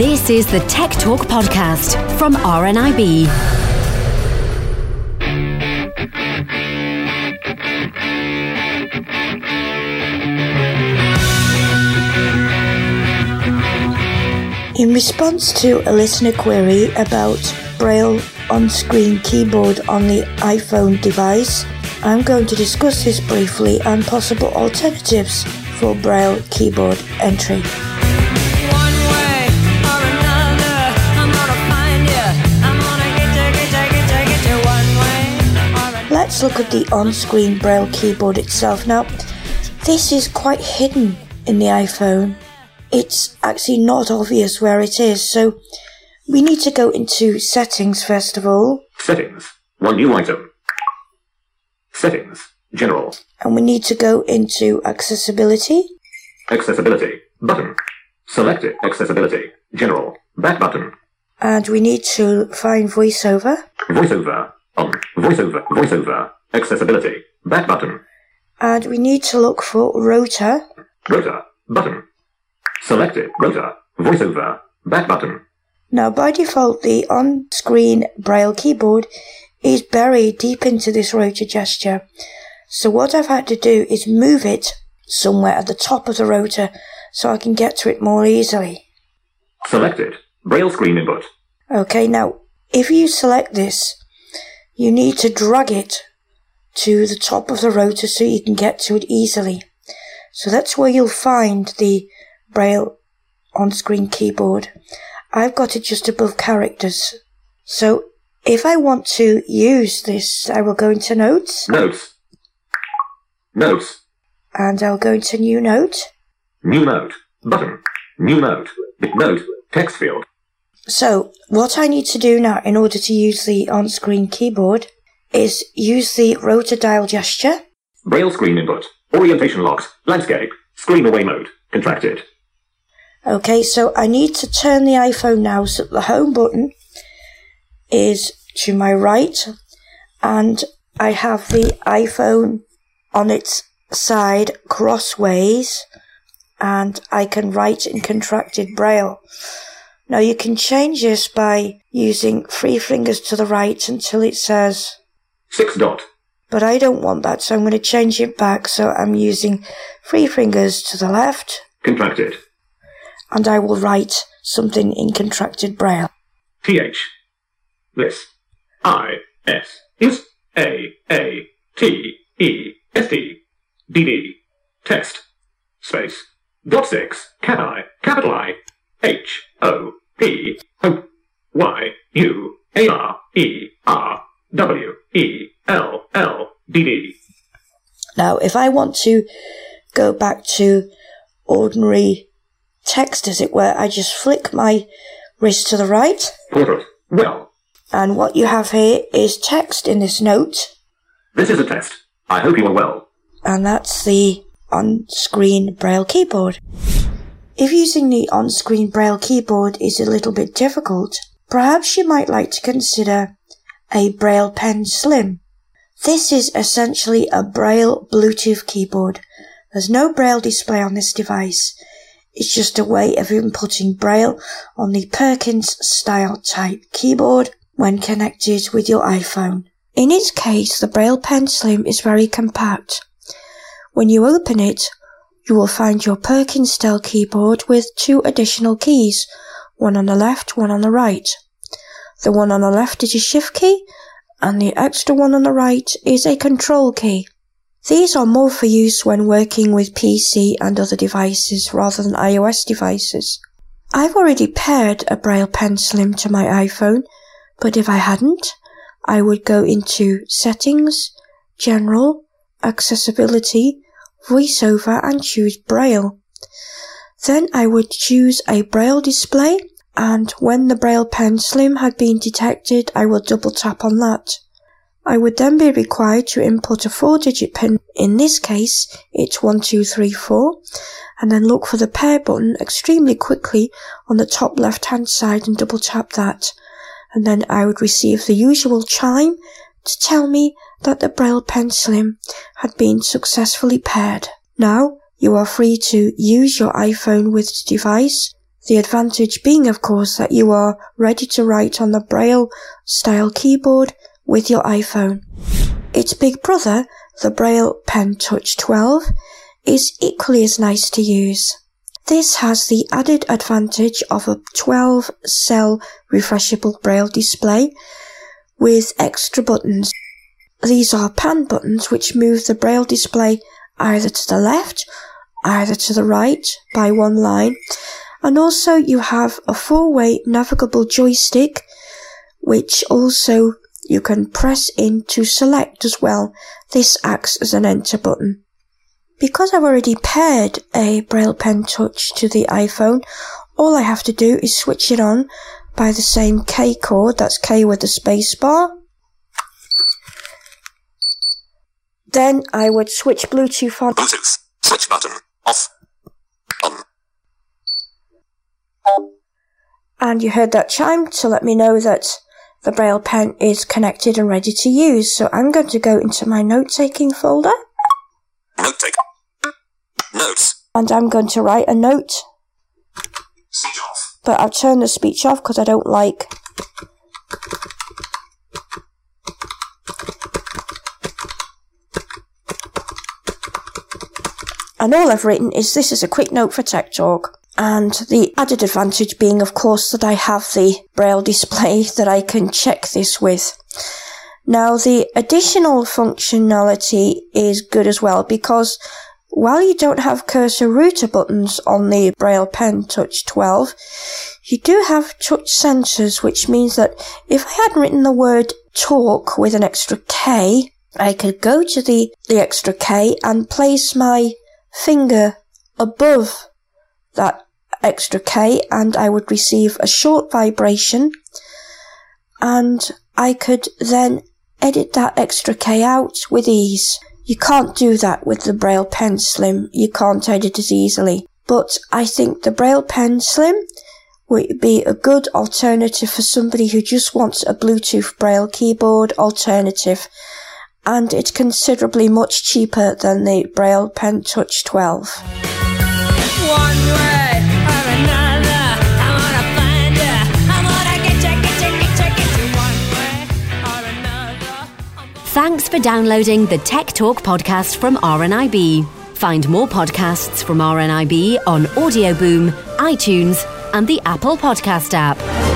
This is the Tech Talk Podcast from RNIB. In response to a listener query about Braille on-screen keyboard on the iPhone device, I'm going to discuss this briefly and possible alternatives for Braille keyboard entry. Let's look at the on-screen Braille keyboard itself. Now, this is quite hidden in the iPhone. It's actually not obvious where it is, so we need to go into Settings first of all. Settings. One new item. Settings. General. And we need to go into Accessibility. Accessibility. Button. Selected. Accessibility. General. Back button. And we need to find VoiceOver. VoiceOver. On. VoiceOver. VoiceOver. Accessibility. Back button. And we need to look for Rotor. Rotor. Button. Selected. Rotor. VoiceOver. Back button. Now, by default, the on-screen Braille keyboard is buried deep into this rotor gesture. So what I've had to do is move it somewhere at the top of the rotor so I can get to it more easily. Selected. Braille screen input. Okay, now, if you select this, you need to drag it to the top of the rotor so you can get to it easily. So that's where you'll find the Braille on-screen keyboard. I've got it just above characters. So if I want to use this, I will go into Notes. Notes. Notes. And I'll go into New Note. New Note. Button. New Note. Note. Text field. So what I need to do now in order to use the on-screen keyboard is use the rotor dial gesture. Braille screen input. Orientation locks. Landscape. Screen away mode. Contracted. Okay, so I need to turn the iPhone now so that the home button is to my right and I have the iPhone on its side crossways and I can write in contracted Braille. Now you can change this by using 3 fingers to the right until it says 6 dot. But I don't want that, so I'm going to change it back. So I'm using 3 fingers to the left. Contracted. And I will write something in contracted Braille. TH. This. I. S. Is. A. T. E. S. T. D. D. Test. Space. Dot 6. Capital I. H. O. P. Hope. Y. U. A. R. E. R. W. E. L. L. D. D. Now, if I want to go back to ordinary text, as it were, I just flick my wrist to the right. Portrait. Well. And what you have here is text in this note. This is a test. I hope you are well. And that's the on-screen Braille keyboard. If using the on-screen Braille keyboard is a little bit difficult, perhaps you might like to consider a Braille Pen Slim. This is essentially a Braille Bluetooth keyboard. There's no Braille display on this device. It's just a way of inputting Braille on the Perkins style type keyboard when connected with your iPhone. In its case, the Braille Pen Slim is very compact. When you open it, you will find your Perkins style keyboard with 2 additional keys, one on the left, one on the right. The one on the left is a shift key, and the extra one on the right is a control key. These are more for use when working with PC and other devices rather than iOS devices. I've already paired a Braille Pen Slim to my iPhone, but if I hadn't, I would go into Settings, General, Accessibility, VoiceOver and choose Braille. Then I would choose a Braille display, and when the Braille Pen Slim had been detected, I will double tap on that. I would then be required to input a 4-digit PIN. In this case, it's 1234, and then look for the pair button extremely quickly on the top left-hand side and double tap that. And then I would receive the usual chime to tell me that the Braille Pen Slim had been successfully paired. Now, you are free to use your iPhone with the device The advantage being, of course, that you are ready to write on the Braille style keyboard with your iPhone. Its big brother, the Braille Pen Touch 12, is equally as nice to use. This has the added advantage of a 12-cell refreshable Braille display with extra buttons. These are pan buttons which move the Braille display either to the left, either to the right by one line, and also you have a 4-way navigable joystick which also you can press in to select as well. This acts as an enter button. Because I've already paired a Braille Pen Touch to the iPhone, all I have to do is switch it on by the same K chord, that's K with the space bar. Then I would switch Bluetooth on. Bluetooth. Switch button. Off. On. And you heard that chime to let me know that the Braille pen is connected and ready to use. So I'm going to go into my note-taking folder. Note-take. Notes. And I'm going to write a note. Speech off. But I'll turn the speech off because I don't like... And all I've written is this is a quick note for Tech Talk. And the added advantage being, of course, that I have the Braille display that I can check this with. Now, the additional functionality is good as well because while you don't have cursor router buttons on the Braille Pen Touch 12, you do have touch sensors, which means that if I hadn't written the word talk with an extra K, I could go to the extra K and place my finger above that extra K and I would receive a short vibration and I could then edit that extra K out with ease. You can't do that with the Braille Pen Slim. You can't edit as easily. But I think the Braille Pen Slim would be a good alternative for somebody who just wants a Bluetooth Braille keyboard alternative. And it's considerably much cheaper than the Braille Pen Touch 12. One way or another, I'm gonna find you. I'm gonna get you one way or another. Thanks for downloading the Tech Talk podcast from RNIB. Find more podcasts from RNIB on Audio Boom, iTunes, and the Apple Podcast app.